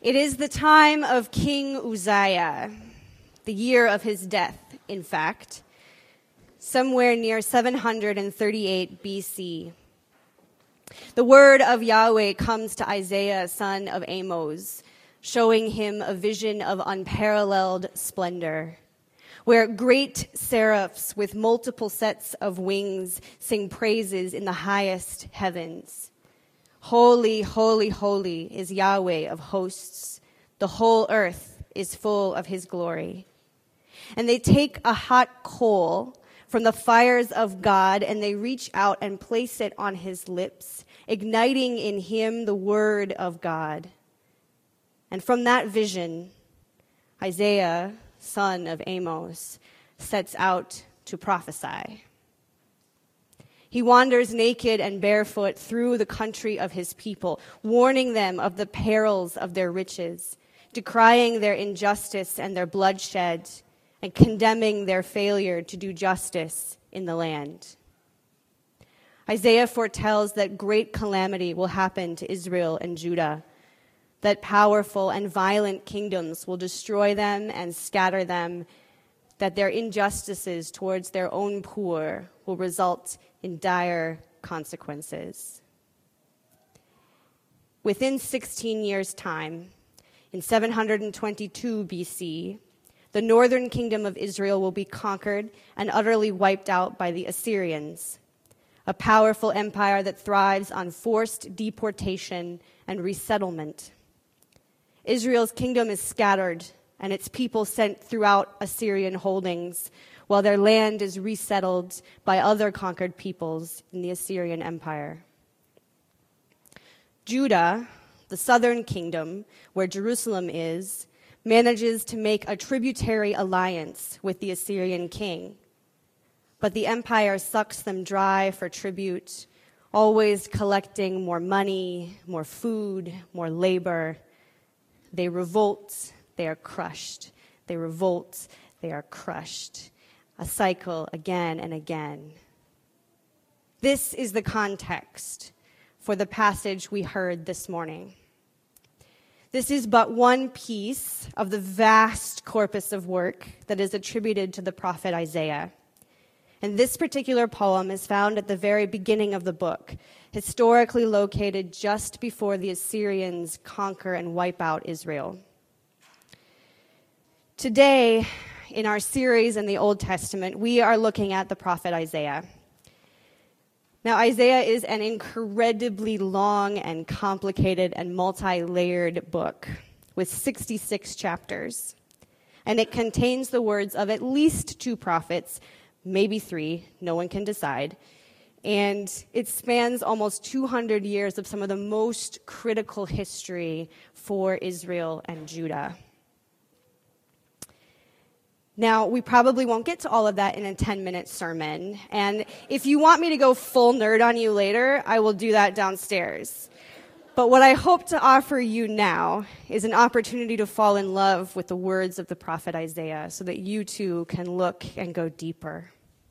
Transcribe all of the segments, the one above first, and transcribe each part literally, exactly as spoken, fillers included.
It is the time of King Uzziah, the year of his death, in fact, somewhere near seven hundred thirty-eight B C. The word of Yahweh comes to Isaiah, son of Amos, showing him a vision of unparalleled splendor, where great seraphs with multiple sets of wings sing praises in the highest heavens. Holy, holy, holy is Yahweh of hosts. The whole earth is full of his glory. And they take a hot coal from the fires of God, and they reach out and place it on his lips, igniting in him the word of God. And from that vision, Isaiah, son of Amos, sets out to prophesy. He wanders naked and barefoot through the country of his people, warning them of the perils of their riches, decrying their injustice and their bloodshed, and condemning their failure to do justice in the land. Isaiah foretells that great calamity will happen to Israel and Judah, that powerful and violent kingdoms will destroy them and scatter them, that their injustices towards their own poor will result in dire consequences. Within sixteen years' time, in seven hundred twenty-two B C, the northern kingdom of Israel will be conquered and utterly wiped out by the Assyrians, a powerful empire that thrives on forced deportation and resettlement. Israel's kingdom is scattered and its people sent throughout Assyrian holdings, while their land is resettled by other conquered peoples in the Assyrian Empire. Judah, the southern kingdom, where Jerusalem is, manages to make a tributary alliance with the Assyrian king. But the empire sucks them dry for tribute, always collecting more money, more food, more labor. They revolt, they are crushed. They revolt, they are crushed. A cycle again and again. This is the context for the passage we heard this morning. This is but one piece of the vast corpus of work that is attributed to the prophet Isaiah. And this particular poem is found at the very beginning of the book, historically located just before the Assyrians conquer and wipe out Israel. Today, in our series in the Old Testament, we are looking at the prophet Isaiah. Now, Isaiah is an incredibly long and complicated and multi-layered book with sixty-six chapters. And it contains the words of at least two prophets, maybe three, no one can decide. And it spans almost two hundred years of some of the most critical history for Israel and Judah. Now, we probably won't get to all of that in a ten-minute sermon. And if you want me to go full nerd on you later, I will do that downstairs. But what I hope to offer you now is an opportunity to fall in love with the words of the prophet Isaiah so that you too can look and go deeper.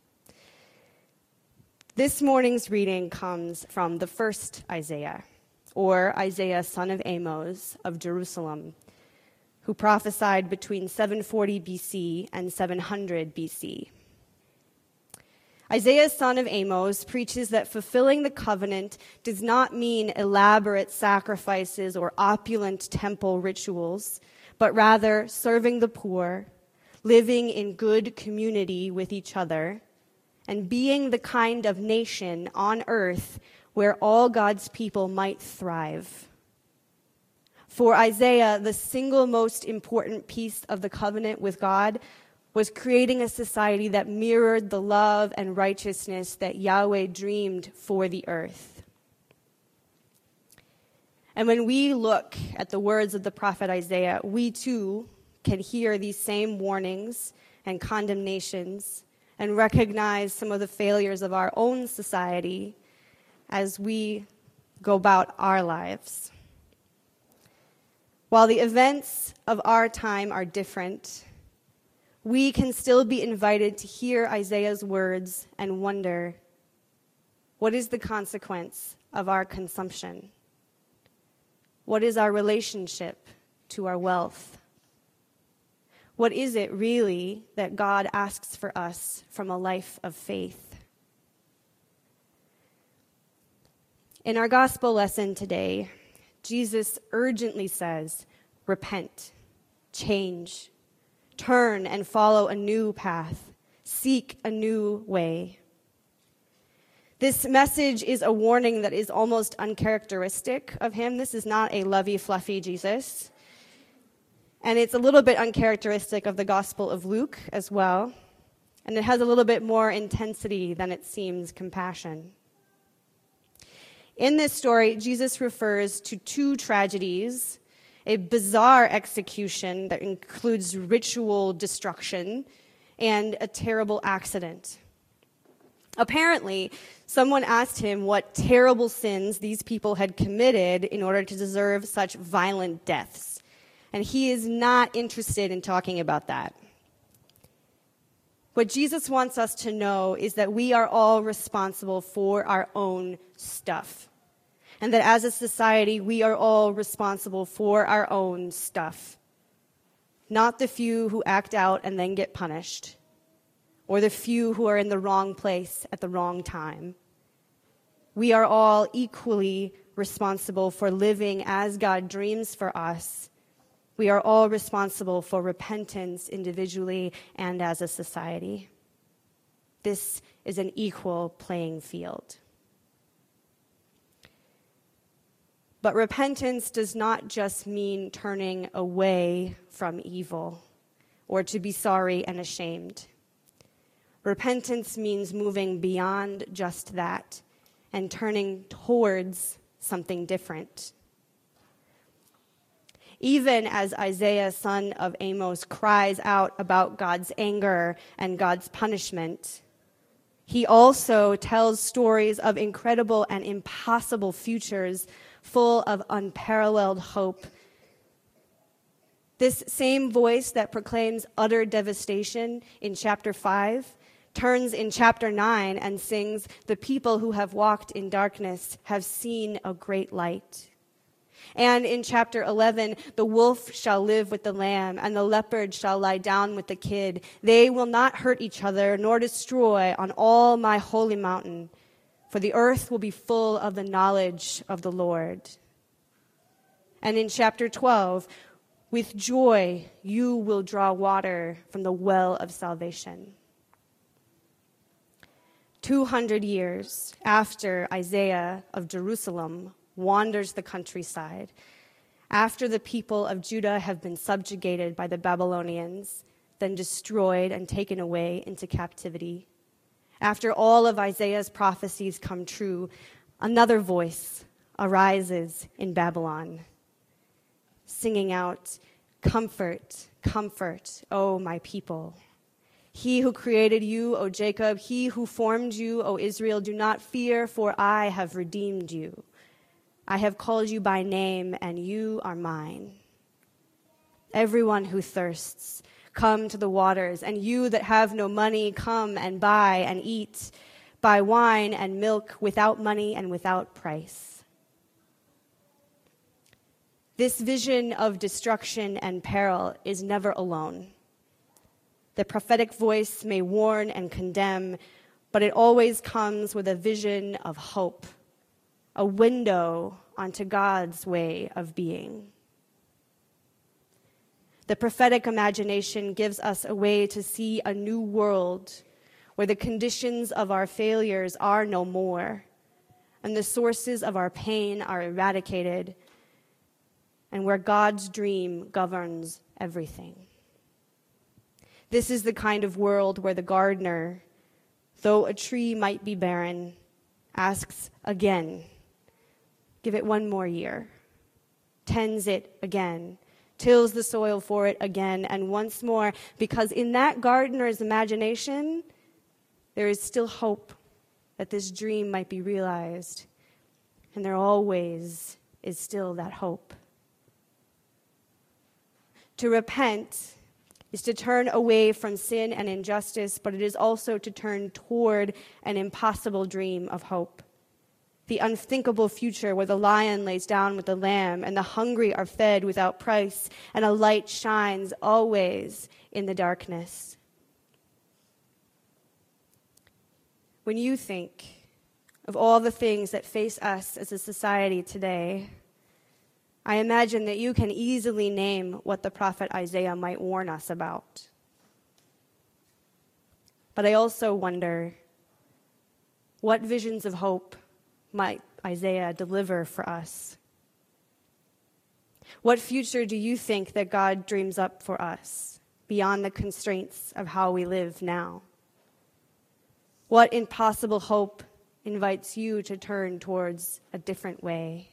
This morning's reading comes from the first Isaiah, or Isaiah, son of Amos of Jerusalem, who prophesied between seven forty B C and seven hundred B C. Isaiah, son of Amos, preaches that fulfilling the covenant does not mean elaborate sacrifices or opulent temple rituals, but rather serving the poor, living in good community with each other, and being the kind of nation on earth where all God's people might thrive. For Isaiah, the single most important piece of the covenant with God was creating a society that mirrored the love and righteousness that Yahweh dreamed for the earth. And when we look at the words of the prophet Isaiah, we too can hear these same warnings and condemnations and recognize some of the failures of our own society as we go about our lives. While the events of our time are different, we can still be invited to hear Isaiah's words and wonder, what is the consequence of our consumption? What is our relationship to our wealth? What is it really that God asks for us from a life of faith? In our gospel lesson today, Jesus urgently says, repent, change, turn and follow a new path, seek a new way. This message is a warning that is almost uncharacteristic of him. This is not a lovey, fluffy Jesus. And it's a little bit uncharacteristic of the Gospel of Luke as well. And it has a little bit more intensity than it seems compassion. In this story, Jesus refers to two tragedies, a bizarre execution that includes ritual destruction, and a terrible accident. Apparently, someone asked him what terrible sins these people had committed in order to deserve such violent deaths. And he is not interested in talking about that. What Jesus wants us to know is that we are all responsible for our own stuff. And that as a society, we are all responsible for our own stuff. Not the few who act out and then get punished, or the few who are in the wrong place at the wrong time. We are all equally responsible for living as God dreams for us. We are all responsible for repentance individually and as a society. This is an equal playing field. But repentance does not just mean turning away from evil or to be sorry and ashamed. Repentance means moving beyond just that and turning towards something different. Even as Isaiah, son of Amos, cries out about God's anger and God's punishment, he also tells stories of incredible and impossible futures full of unparalleled hope. This same voice that proclaims utter devastation in chapter five turns in chapter nine and sings, "The people who have walked in darkness have seen a great light." And in chapter eleven, "The wolf shall live with the lamb, and the leopard shall lie down with the kid. They will not hurt each other, nor destroy on all my holy mountain, for the earth will be full of the knowledge of the Lord." And in chapter twelve, "With joy you will draw water from the well of salvation." Two hundred years after Isaiah of Jerusalem wanders the countryside, after the people of Judah have been subjugated by the Babylonians, then destroyed and taken away into captivity, after all of Isaiah's prophecies come true, another voice arises in Babylon, singing out, "Comfort, comfort, O my people. He who created you, O Jacob, he who formed you, O Israel, do not fear, for I have redeemed you. I have called you by name, and you are mine. Everyone who thirsts, come to the waters, and you that have no money, come and buy and eat. Buy wine and milk without money and without price." This vision of destruction and peril is never alone. The prophetic voice may warn and condemn, but it always comes with a vision of hope, a window onto God's way of being. The prophetic imagination gives us a way to see a new world where the conditions of our failures are no more, and the sources of our pain are eradicated, and where God's dream governs everything. This is the kind of world where the gardener, though a tree might be barren, asks again, give it one more year, tends it again, tills the soil for it again and once more, because in that gardener's imagination, there is still hope that this dream might be realized, and there always is still that hope. To repent is to turn away from sin and injustice, but it is also to turn toward an impossible dream of hope. the unthinkable future where the lion lays down with the lamb and the hungry are fed without price and a light shines always in the darkness. When you think of all the things that face us as a society today, I imagine that you can easily name what the prophet Isaiah might warn us about. But I also wonder, what visions of hope might Isaiah deliver for us? What future do you think that God dreams up for us beyond the constraints of how we live now? What impossible hope invites you to turn towards a different way?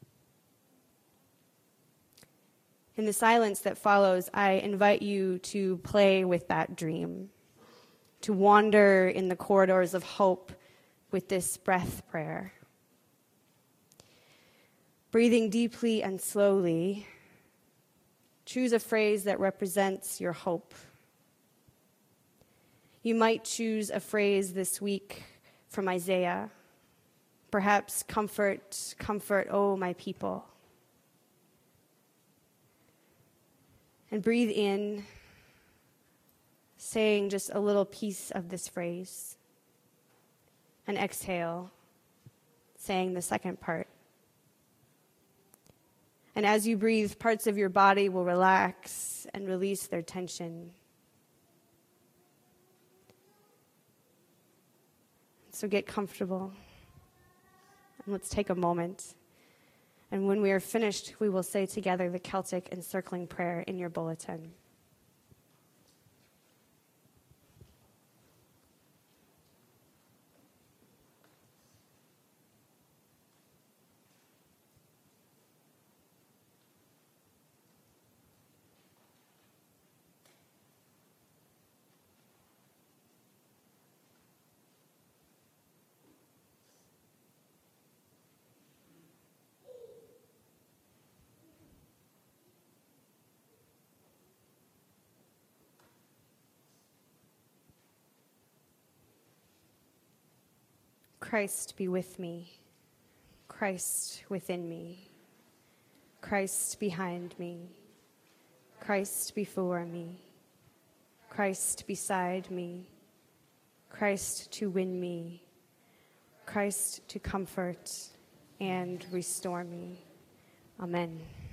In the silence that follows, I invite you to play with that dream, to wander in the corridors of hope with this breath prayer. Breathing deeply and slowly, choose a phrase that represents your hope. You might choose a phrase this week from Isaiah, perhaps comfort, comfort, oh my people. And breathe in, saying just a little piece of this phrase. And exhale, saying the second part. And as you breathe, parts of your body will relax and release their tension. So get comfortable. And let's take a moment. And when we are finished, we will say together the Celtic encircling prayer in your bulletin. Christ be with me, Christ within me, Christ behind me, Christ before me, Christ beside me, Christ to win me, Christ to comfort and restore me. Amen.